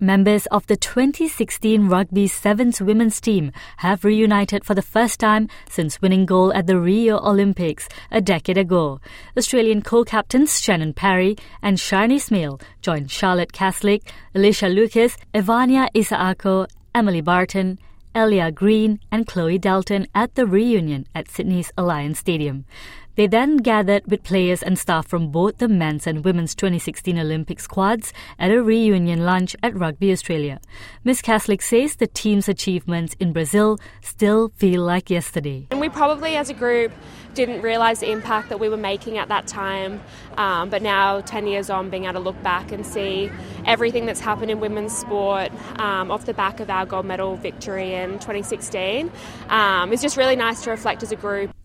members of the 2016 Rugby Sevens women's team have reunited for the first time since winning gold at the Rio Olympics a decade ago. Australian co-captains Shannon Parry and Sharni Ismail joined Charlotte Caslick, Alicia Lucas, Evania Isaako, Emily Barton, Elia Green and Chloe Dalton at the reunion at Sydney's Alliance Stadium. They then gathered with players and staff from both the men's and women's 2016 Olympic squads at a reunion lunch at Rugby Australia. Ms. Caslick says the team's achievements in Brazil still feel like yesterday. And we probably as a group didn't realise the impact that we were making at that time, but now 10 years on, being able to look back and see everything that's happened in women's sport off the back of our gold medal victory in 2016 is just really nice to reflect as a group.